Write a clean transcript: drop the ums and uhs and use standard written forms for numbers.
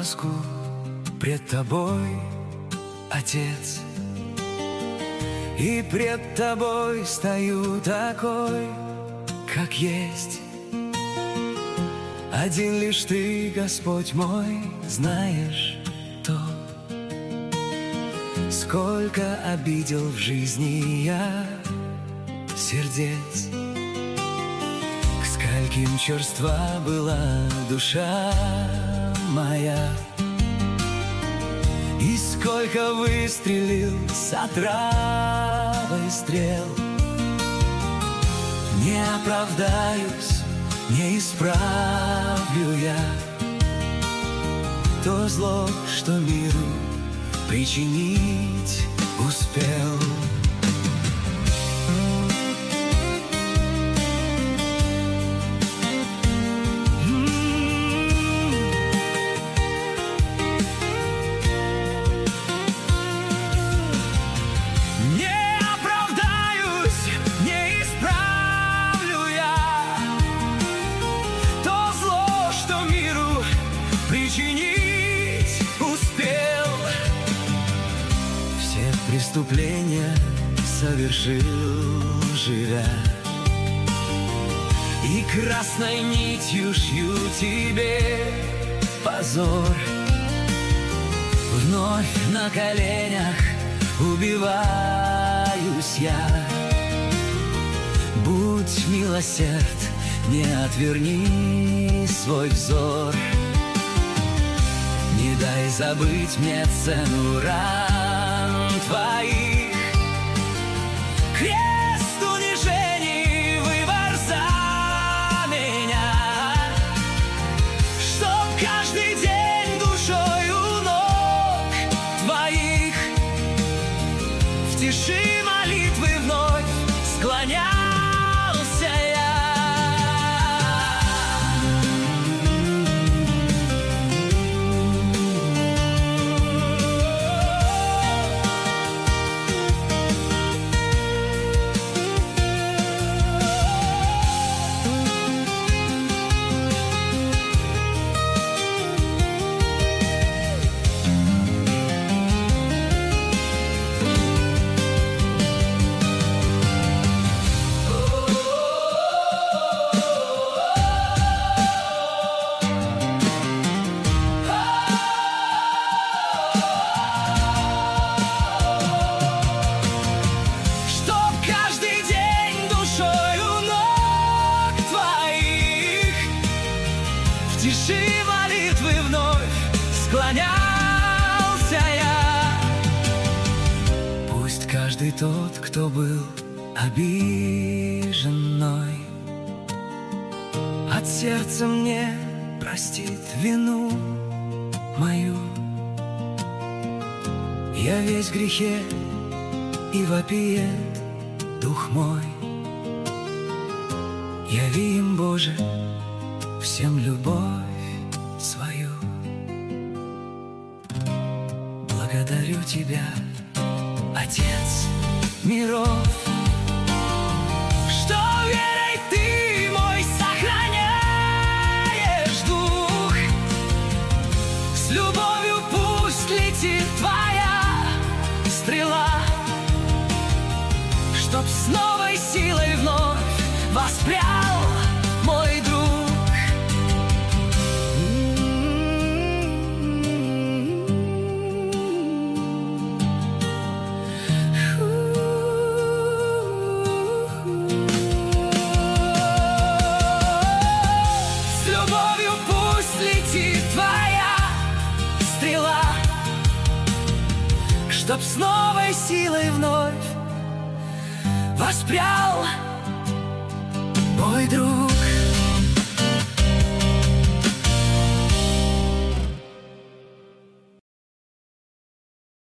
маску пред тобой, Отец, и пред тобой стою такой, как есть. Один лишь ты, Господь мой, знаешь то, сколько обидел в жизни я сердец, к скольким черства была душа моя, и сколько выстрелил с отравой стрел. Не оправдаюсь, не исправлю я то зло, что миру причинить успел. Преступления совершил, живя, и красной нитью шью тебе позор. Вновь на коленях убиваюсь я. Будь милосерд, не отверни свой взор. Не дай забыть мне цену ран твоих. Крест унижений, выбор за меня, чтоб каждый день душой у ног твоих в тиши молитвы вновь склонялся я. В тиши молитвы вновь склонялся я. Пусть каждый тот, кто был обижен мной, от сердца мне простит вину мою. Я весь в грехе, и вопиет дух мой. Яви им, Боже, всем любовь свою. Благодарю Тебя, Отец миров, что верой Ты мой сохраняешь дух. С любовью пусть летит Твоя стрела, чтоб с новой силой вновь воспрял мой друг. С любовью пусть летит Твоя стрела, чтоб с новой силой вновь воспрял мой друг.